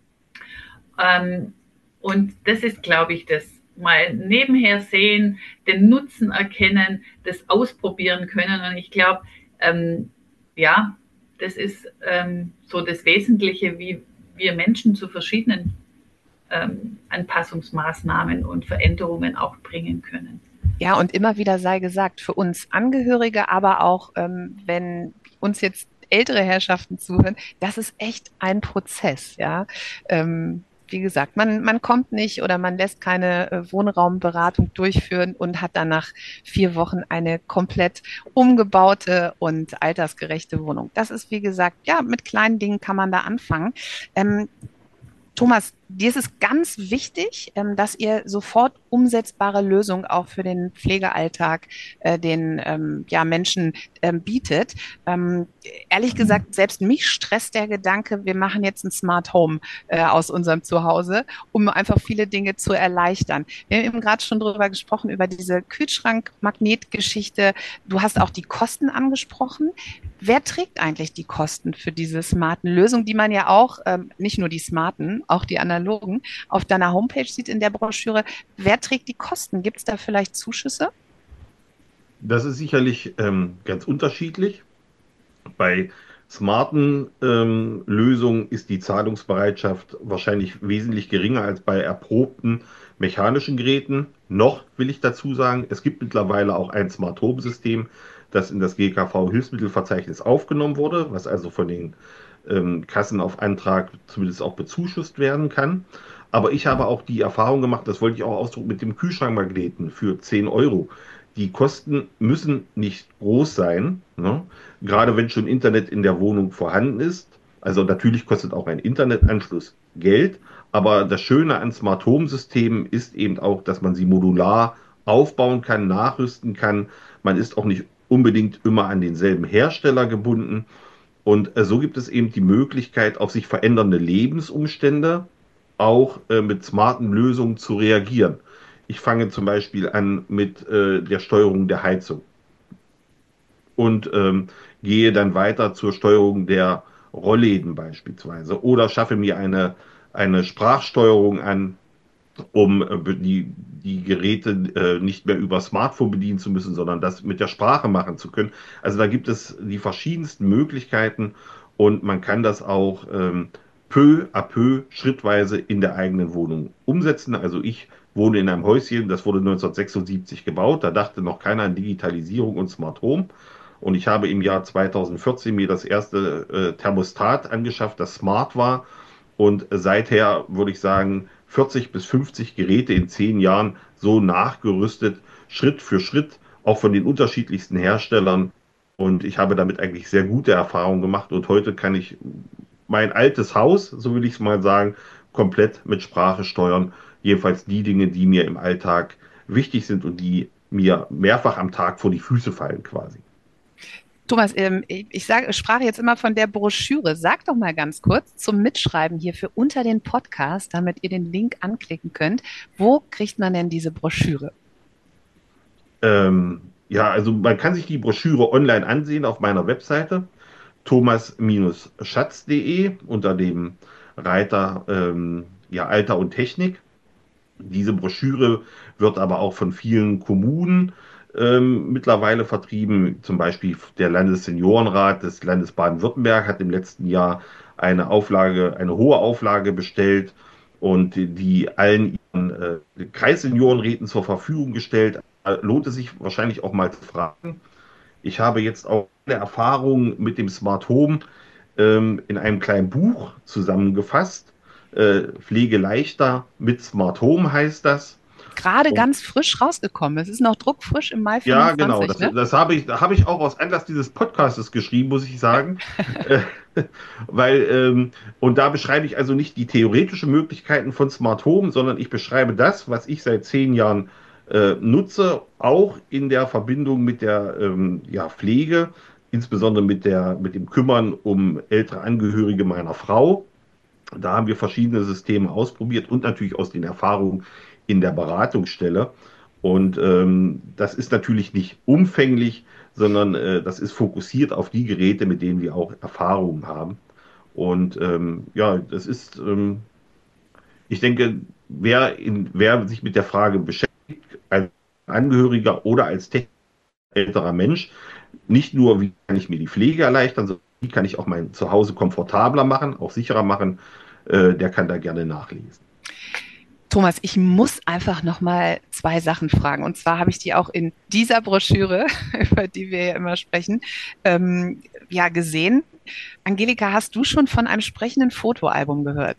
Ähm, Und das ist, glaube ich, das mal nebenher sehen, den Nutzen erkennen, das ausprobieren können. Und ich glaube, ähm, ja, das ist ähm, so das Wesentliche, wie wir Menschen zu verschiedenen ähm, Anpassungsmaßnahmen und Veränderungen auch bringen können. Ja, und immer wieder sei gesagt, für uns Angehörige, aber auch ähm, wenn uns jetzt ältere Herrschaften zuhören, das ist echt ein Prozess, ja. Ähm, Wie gesagt, man, man kommt nicht oder man lässt keine äh, Wohnraumberatung durchführen und hat dann nach vier Wochen eine komplett umgebaute und altersgerechte Wohnung. Das ist, wie gesagt, ja, mit kleinen Dingen kann man da anfangen. Ähm, Thomas, dir ist es ganz wichtig, ähm, dass ihr sofort umsetzbare Lösungen auch für den Pflegealltag äh, den ähm, ja, Menschen ähm, bietet. Ähm, ehrlich gesagt, selbst mich stresst der Gedanke, wir machen jetzt ein Smart Home äh, aus unserem Zuhause, um einfach viele Dinge zu erleichtern. Wir haben eben gerade schon drüber gesprochen, über diese Kühlschrank-Magnet-Geschichte. Du hast auch die Kosten angesprochen. Wer trägt eigentlich die Kosten für diese smarten Lösungen, die man ja auch, ähm, nicht nur die smarten, auch die analogen, auf deiner Homepage sieht in der Broschüre? Wer trägt die Kosten? Gibt es da vielleicht Zuschüsse? Das ist sicherlich ähm, ganz unterschiedlich. Bei smarten ähm, Lösungen ist die Zahlungsbereitschaft wahrscheinlich wesentlich geringer als bei erprobten mechanischen Geräten. Noch will ich dazu sagen, es gibt mittlerweile auch ein Smart Home System, das in das G K V-Hilfsmittelverzeichnis aufgenommen wurde, was also von den ähm, Kassen auf Antrag zumindest auch bezuschusst werden kann. Aber ich habe auch die Erfahrung gemacht, das wollte ich auch ausdrücken, mit dem Kühlschrankmagneten für zehn Euro. Die Kosten müssen nicht groß sein, ne? Gerade wenn schon Internet in der Wohnung vorhanden ist. Also natürlich kostet auch ein Internetanschluss Geld, aber das Schöne an Smart Home Systemen ist eben auch, dass man sie modular aufbauen kann, nachrüsten kann. Man ist auch nicht unbedingt immer an denselben Hersteller gebunden. Und äh, so gibt es eben die Möglichkeit, auf sich verändernde Lebensumstände auch äh, mit smarten Lösungen zu reagieren. Ich fange zum Beispiel an mit äh, der Steuerung der Heizung und ähm, gehe dann weiter zur Steuerung der Rollläden beispielsweise oder schaffe mir eine, eine Sprachsteuerung an, um äh, die, die Geräte äh, nicht mehr über Smartphone bedienen zu müssen, sondern das mit der Sprache machen zu können. Also da gibt es die verschiedensten Möglichkeiten und man kann das auch ähm, peu à peu schrittweise in der eigenen Wohnung umsetzen. Also ich wohne in einem Häuschen, das wurde neunzehnhundertsechsundsiebzig gebaut, da dachte noch keiner an Digitalisierung und Smart Home. Und ich habe im Jahr zweitausendvierzehn mir das erste äh, Thermostat angeschafft, das smart war. Und seither würde ich sagen, vierzig bis fünfzig Geräte in zehn Jahren so nachgerüstet, Schritt für Schritt, auch von den unterschiedlichsten Herstellern. Und ich habe damit eigentlich sehr gute Erfahrungen gemacht. Und heute kann ich mein altes Haus, so will ich es mal sagen, komplett mit Sprache steuern. Jedenfalls die Dinge, die mir im Alltag wichtig sind und die mir mehrfach am Tag vor die Füße fallen quasi. Thomas, ähm, ich, ich sage, ich sprach jetzt immer von der Broschüre. Sag doch mal ganz kurz zum Mitschreiben hier für unter den Podcast, damit ihr den Link anklicken könnt. Wo kriegt man denn diese Broschüre? Ähm, ja, also man kann sich die Broschüre online ansehen auf meiner Webseite thomas schatz punkt de unter dem Reiter ähm, ja, Alter und Technik. Diese Broschüre wird aber auch von vielen Kommunen ähm, mittlerweile vertrieben. Zum Beispiel der Landesseniorenrat des Landes Baden-Württemberg hat im letzten Jahr eine Auflage, eine hohe Auflage bestellt und die allen ihren äh, Kreisseniorenräten zur Verfügung gestellt. Äh, Lohnt es sich wahrscheinlich auch mal zu fragen. Ich habe jetzt auch eine Erfahrung mit dem Smart Home ähm, in einem kleinen Buch zusammengefasst. Äh, Pflege leichter mit Smart Home heißt das. Gerade Und ganz frisch rausgekommen. Es ist noch druckfrisch im Mai ja, genau, fünfundzwanzig, das, ne? das habe ich, da habe ich auch aus Anlass dieses Podcastes geschrieben, muss ich sagen. Äh, weil, ähm, und da beschreibe ich also nicht die theoretischen Möglichkeiten von Smart Home, sondern ich beschreibe das, was ich seit zehn Jahren äh, nutze, auch in der Verbindung mit der ähm, ja, Pflege, insbesondere mit der, mit dem Kümmern um ältere Angehörige meiner Frau. Da haben wir verschiedene Systeme ausprobiert und natürlich aus den Erfahrungen in der Beratungsstelle. Und ähm, das ist natürlich nicht umfänglich, sondern äh, das ist fokussiert auf die Geräte, mit denen wir auch Erfahrungen haben. Und ähm, ja, das ist, ähm, ich denke, wer, in, wer sich mit der Frage beschäftigt, als Angehöriger oder als technisch älterer Mensch, nicht nur, wie kann ich mir die Pflege erleichtern, sondern wie kann ich auch mein Zuhause komfortabler machen, auch sicherer machen, äh, der kann da gerne nachlesen. Thomas, ich muss einfach noch mal zwei Sachen fragen. Und zwar habe ich die auch in dieser Broschüre, über die wir ja immer sprechen, ähm, ja, gesehen. Angelika, hast du schon von einem sprechenden Fotoalbum gehört?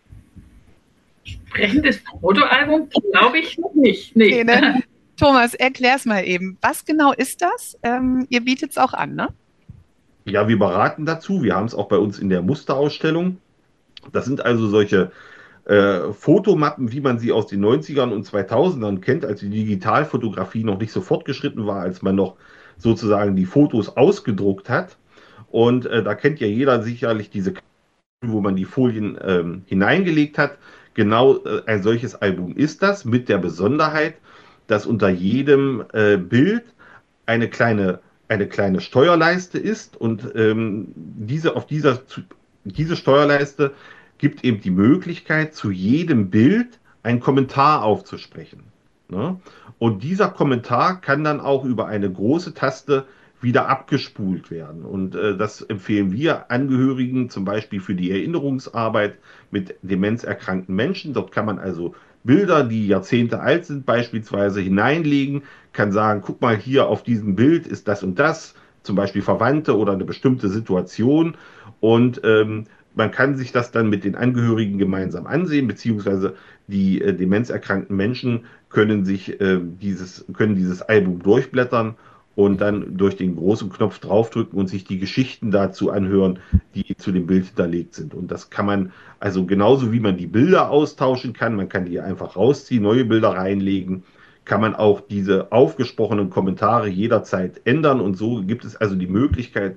Sprechendes Fotoalbum glaube ich noch nicht. Nee. Nee, ne? Thomas, erklär's mal eben. Was genau ist das? Ähm, ihr bietet es auch an, ne? Ja, wir beraten dazu. Wir haben es auch bei uns in der Musterausstellung. Das sind also solche äh, Fotomappen, wie man sie aus den neunzigern und zweitausendern kennt, als die Digitalfotografie noch nicht so fortgeschritten war, als man noch sozusagen die Fotos ausgedruckt hat. Und äh, da kennt ja jeder sicherlich diese, wo man die Folien ähm, hineingelegt hat. Genau äh, ein solches Album ist das, mit der Besonderheit, dass unter jedem äh, Bild eine kleine, eine kleine Steuerleiste ist und ähm, diese, auf dieser, diese Steuerleiste gibt eben die Möglichkeit, zu jedem Bild einen Kommentar aufzusprechen. Ne? Und dieser Kommentar kann dann auch über eine große Taste wieder abgespult werden. Und äh, das empfehlen wir Angehörigen zum Beispiel für die Erinnerungsarbeit mit demenzerkrankten Menschen. Dort kann man also Bilder, die Jahrzehnte alt sind, beispielsweise hineinlegen, kann sagen, guck mal, hier auf diesem Bild ist das und das, zum Beispiel Verwandte oder eine bestimmte Situation. Und ähm, man kann sich das dann mit den Angehörigen gemeinsam ansehen, beziehungsweise die äh, demenzerkrankten Menschen können sich äh, dieses, können dieses Album durchblättern und dann durch den großen Knopf draufdrücken und sich die Geschichten dazu anhören, die zu dem Bild hinterlegt sind. Und das kann man, also genauso wie man die Bilder austauschen kann, man kann die einfach rausziehen, neue Bilder reinlegen, kann man auch diese aufgesprochenen Kommentare jederzeit ändern. Und so gibt es also die Möglichkeit,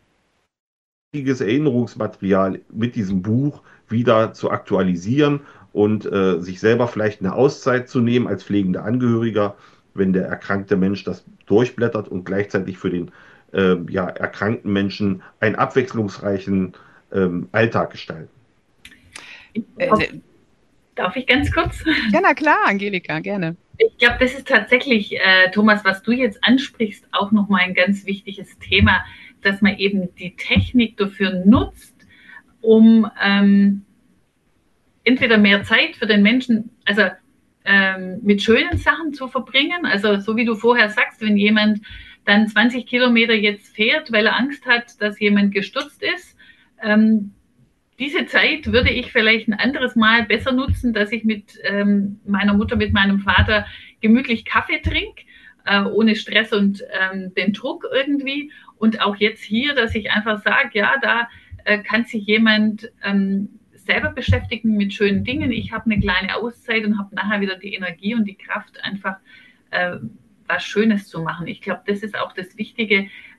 Erinnerungsmaterial mit diesem Buch wieder zu aktualisieren und äh, sich selber vielleicht eine Auszeit zu nehmen als pflegender Angehöriger, wenn der erkrankte Mensch das durchblättert und gleichzeitig für den äh, ja, erkrankten Menschen einen abwechslungsreichen ähm, Alltag gestalten. Äh, Darf ich ganz kurz? ja, na klar, Angelika, gerne. Ich glaube, das ist tatsächlich, äh, Thomas, was du jetzt ansprichst, auch nochmal ein ganz wichtiges Thema, dass man eben die Technik dafür nutzt, um ähm, entweder mehr Zeit für den Menschen, also ähm, mit schönen Sachen zu verbringen. Also so wie du vorher sagst, wenn jemand dann zwanzig Kilometer jetzt fährt, weil er Angst hat, dass jemand gestürzt ist, ähm, diese Zeit würde ich vielleicht ein anderes Mal besser nutzen, dass ich mit ähm, meiner Mutter, mit meinem Vater gemütlich Kaffee trinke, äh, ohne Stress und ähm, den Druck irgendwie. Und auch jetzt hier, dass ich einfach sage, ja, da äh, kann sich jemand ähm, selber beschäftigen mit schönen Dingen. Ich habe eine kleine Auszeit und habe nachher wieder die Energie und die Kraft, einfach äh, was Schönes zu machen. Ich glaube, das ist auch das Wichtige,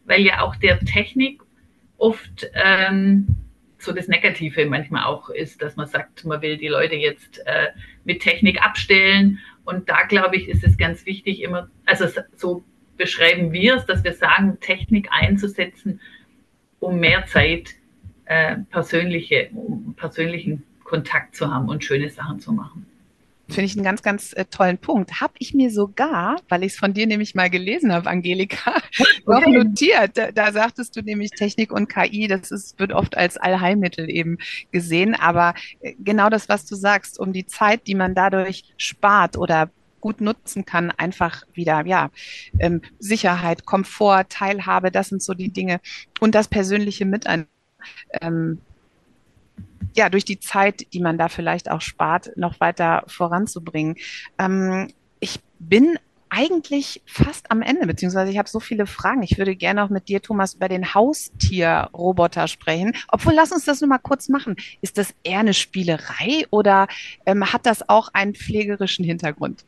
weil ja auch der Technik oft ähm, so das Negative manchmal auch ist, dass man sagt, man will die Leute jetzt äh, mit Technik abstellen. Und da, glaube ich, ist es ganz wichtig, immer, also so beschreiben wir es, dass wir sagen, Technik einzusetzen, um mehr Zeit äh, persönliche, um persönlichen Kontakt zu haben und schöne Sachen zu machen. Finde ich einen ganz, ganz äh, tollen Punkt. Habe ich mir sogar, weil ich es von dir nämlich mal gelesen habe, Angelika, noch Okay. notiert. Da, da sagtest du nämlich Technik und K I, das ist, wird oft als Allheilmittel eben gesehen. Aber äh, genau das, was du sagst, um die Zeit, die man dadurch spart oder gut nutzen kann, einfach wieder, ja, ähm, Sicherheit, Komfort, Teilhabe, das sind so die Dinge. Und das persönliche Miteinander. Ähm, ja, durch die Zeit, die man da vielleicht auch spart, noch weiter voranzubringen. Ähm, ich bin eigentlich fast am Ende, beziehungsweise ich habe so viele Fragen. Ich würde gerne auch mit dir, Thomas, über den Haustierroboter sprechen. Obwohl, lass uns das nur mal kurz machen. Ist das eher eine Spielerei oder ähm, hat das auch einen pflegerischen Hintergrund?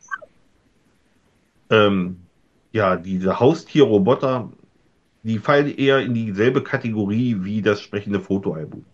Ähm, ja, diese Haustierroboter, die fallen eher in dieselbe Kategorie wie das sprechende Fotoalbum.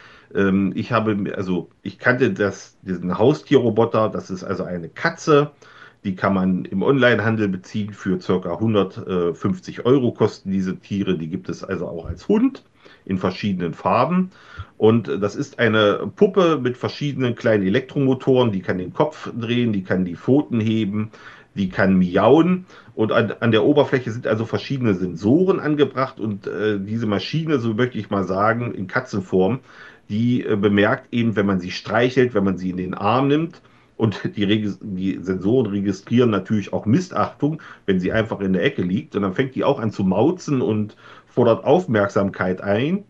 Ähm, ich habe, also ich kannte das, diesen Haustierroboter, das ist also eine Katze, die kann man im Onlinehandel beziehen für ca. hundertfünfzig Euro kosten diese Tiere, die gibt es also auch als Hund in verschiedenen Farben. Und das ist eine Puppe mit verschiedenen kleinen Elektromotoren, die kann den Kopf drehen, die kann die Pfoten heben, die kann miauen. Und an, an der Oberfläche sind also verschiedene Sensoren angebracht und äh, diese Maschine, so möchte ich mal sagen, in Katzenform, die äh, bemerkt eben, wenn man sie streichelt, wenn man sie in den Arm nimmt. Und die, Regis- die Sensoren registrieren natürlich auch Missachtung, wenn sie einfach in der Ecke liegt. Und dann fängt die auch an zu mauzen und fordert Aufmerksamkeit ein.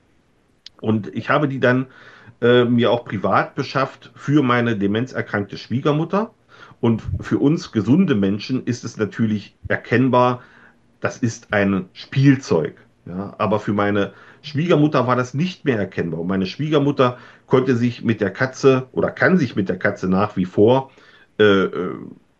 Und ich habe die dann äh, mir auch privat beschafft für meine demenzerkrankte Schwiegermutter. Und für uns gesunde Menschen ist es natürlich erkennbar, das ist ein Spielzeug. Ja, aber für meine Schwiegermutter war das nicht mehr erkennbar. Und meine Schwiegermutter konnte sich mit der Katze oder kann sich mit der Katze nach wie vor äh, äh,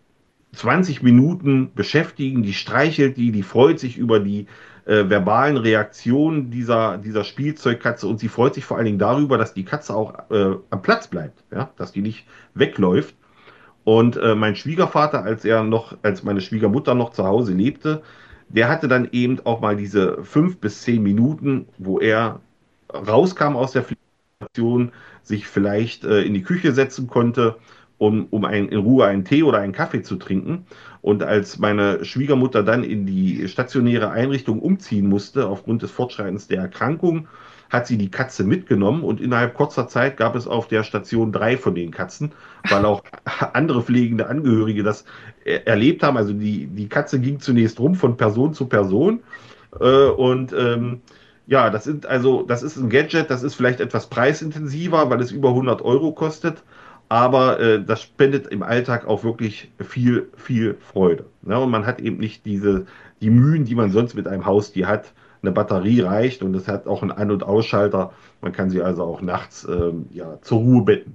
zwanzig Minuten beschäftigen. Die streichelt die, die freut sich über die äh, verbalen Reaktionen dieser, dieser Spielzeugkatze und sie freut sich vor allen Dingen darüber, dass die Katze auch äh, am Platz bleibt, ja, dass die nicht wegläuft. Und äh, mein Schwiegervater, als er noch, als meine Schwiegermutter noch zu Hause lebte, der hatte dann eben auch mal diese fünf bis zehn Minuten, wo er rauskam aus der Pflegestation, sich vielleicht äh, in die Küche setzen konnte, um, um ein, in Ruhe einen Tee oder einen Kaffee zu trinken. Und als meine Schwiegermutter dann in die stationäre Einrichtung umziehen musste, aufgrund des Fortschreitens der Erkrankung, hat sie die Katze mitgenommen und innerhalb kurzer Zeit gab es auf der Station drei von den Katzen, weil auch andere pflegende Angehörige das er erlebt haben. Also die, die Katze ging zunächst rum von Person zu Person äh, und ähm, ja, das sind also, das ist ein Gadget, das ist vielleicht etwas preisintensiver, weil es über hundert Euro kostet, aber äh, das spendet im Alltag auch wirklich viel, viel Freude. Ne? Und man hat eben nicht diese, die Mühen, die man sonst mit einem Haustier hat. Eine Batterie reicht und es hat auch einen An- und Ausschalter. Man kann sie also auch nachts ähm, ja, zur Ruhe betten.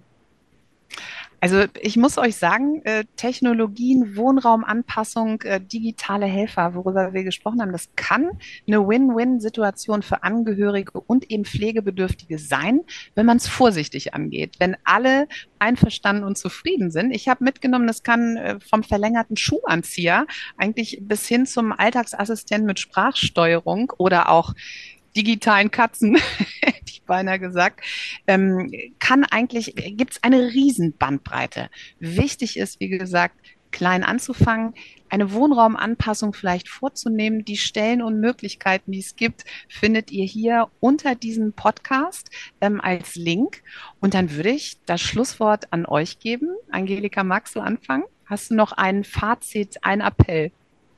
Also ich muss euch sagen, äh, Technologien, Wohnraumanpassung, äh, digitale Helfer, worüber wir gesprochen haben, das kann eine Win-Win-Situation für Angehörige und eben Pflegebedürftige sein, wenn man es vorsichtig angeht. Wenn alle einverstanden und zufrieden sind. Ich habe mitgenommen, das kann äh, vom verlängerten Schuhanzieher eigentlich bis hin zum Alltagsassistenten mit Sprachsteuerung oder auch digitalen Katzen, hätte ich beinahe gesagt, ähm, kann eigentlich, gibt es eine Riesenbandbreite. Wichtig ist, wie gesagt, klein anzufangen, eine Wohnraumanpassung vielleicht vorzunehmen. Die Stellen und Möglichkeiten, die es gibt, findet ihr hier unter diesem Podcast ähm, als Link. Und dann würde ich das Schlusswort an euch geben. Angelika, magst du anfangen? Hast du noch ein Fazit, ein Appell?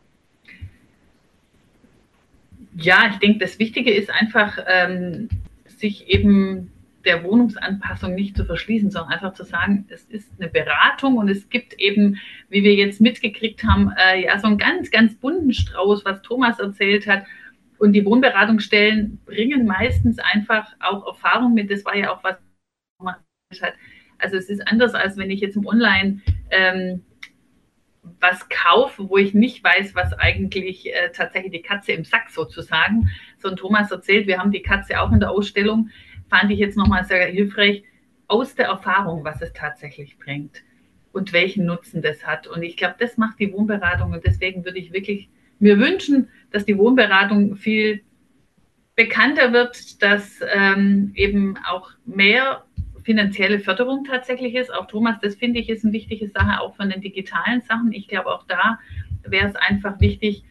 Ja, ich denke, das Wichtige ist einfach, ähm, sich eben der Wohnungsanpassung nicht zu verschließen, sondern einfach zu sagen, es ist eine Beratung und es gibt eben, wie wir jetzt mitgekriegt haben, äh, ja so einen ganz, ganz bunten Strauß, was Thomas erzählt hat. Und die Wohnberatungsstellen bringen meistens einfach auch Erfahrung mit. Das war ja auch was Thomas erzählt hat. Also es ist anders, als wenn ich jetzt im Online ähm, was kaufe, wo ich nicht weiß, was eigentlich äh, tatsächlich die Katze im Sack sozusagen. So ein Thomas erzählt, wir haben die Katze auch in der Ausstellung, fand ich jetzt nochmal sehr hilfreich, aus der Erfahrung, was es tatsächlich bringt und welchen Nutzen das hat. Und ich glaube, das macht die Wohnberatung und deswegen würde ich wirklich mir wünschen, dass die Wohnberatung viel bekannter wird, dass ähm, eben auch mehr finanzielle Förderung tatsächlich ist. Auch Thomas, das finde ich, ist eine wichtige Sache, auch von den digitalen Sachen. Ich glaube, auch da wäre es einfach wichtig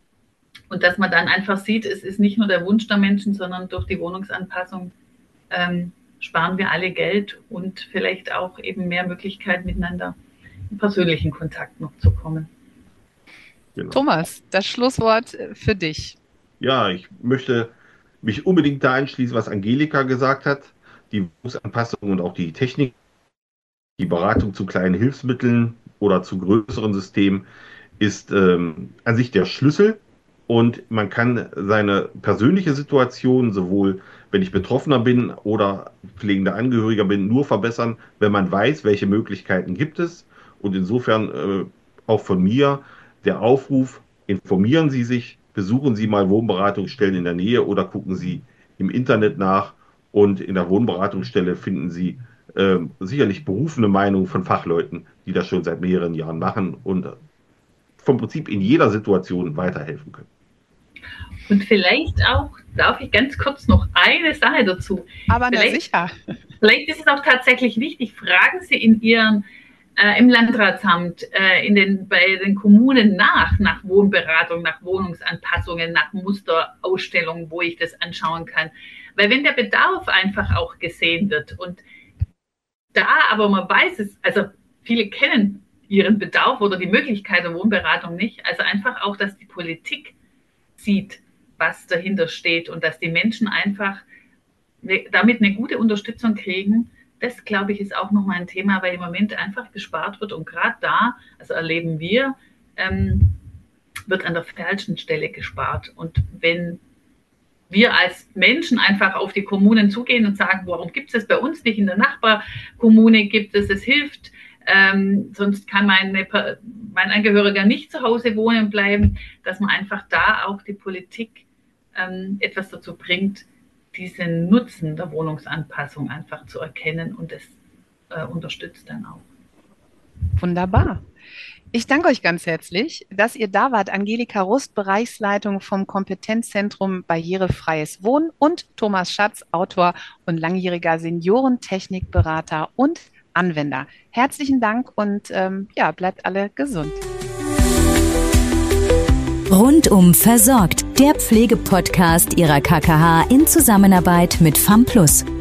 und dass man dann einfach sieht, es ist nicht nur der Wunsch der Menschen, sondern durch die Wohnungsanpassung ähm, sparen wir alle Geld und vielleicht auch eben mehr Möglichkeit, miteinander in persönlichen Kontakt noch zu kommen. Genau. Thomas, das Schlusswort für dich. Ja, ich möchte mich unbedingt da einschließen, was Angelika gesagt hat. Die Wohnungsanpassung und auch die Technik, die Beratung zu kleinen Hilfsmitteln oder zu größeren Systemen ist ähm, an sich der Schlüssel. Und man kann seine persönliche Situation, sowohl wenn ich Betroffener bin oder pflegender Angehöriger bin, nur verbessern, wenn man weiß, welche Möglichkeiten gibt es. Und insofern äh, auch von mir der Aufruf, informieren Sie sich, besuchen Sie mal Wohnberatungsstellen in der Nähe oder gucken Sie im Internet nach. Und in der Wohnberatungsstelle finden Sie äh, sicherlich berufene Meinungen von Fachleuten, die das schon seit mehreren Jahren machen und vom Prinzip in jeder Situation weiterhelfen können. Und vielleicht auch, darf ich ganz kurz noch eine Sache dazu. Aber na sicher. Vielleicht ist es auch tatsächlich wichtig, fragen Sie in Ihren, äh, im Landratsamt, äh, in den, bei den Kommunen nach, nach Wohnberatung, nach Wohnungsanpassungen, nach Musterausstellungen, wo ich das anschauen kann. Weil wenn der Bedarf einfach auch gesehen wird und da aber man weiß es, also viele kennen ihren Bedarf oder die Möglichkeit der Wohnberatung nicht, also einfach auch, dass die Politik sieht, was dahinter steht und dass die Menschen einfach damit eine gute Unterstützung kriegen, das, glaube ich, ist auch nochmal ein Thema, weil im Moment einfach gespart wird und gerade da, also erleben wir, ähm, wird an der falschen Stelle gespart. Und wenn wir als Menschen einfach auf die Kommunen zugehen und sagen, warum gibt es bei uns nicht, in der Nachbarkommune gibt es, es hilft, ähm, sonst kann meine, mein Angehöriger nicht zu Hause wohnen bleiben, dass man einfach da auch die Politik ähm, etwas dazu bringt, diesen Nutzen der Wohnungsanpassung einfach zu erkennen und das äh, unterstützt dann auch. Wunderbar. Ich danke euch ganz herzlich, dass ihr da wart. Angelika Rust, Bereichsleitung vom Kompetenzzentrum Barrierefreies Wohnen und Thomas Schatz, Autor und langjähriger Seniorentechnikberater und Anwender. Herzlichen Dank und ähm, ja, bleibt alle gesund. Rundum versorgt, der Pflegepodcast Ihrer K K H in Zusammenarbeit mit FAMplus.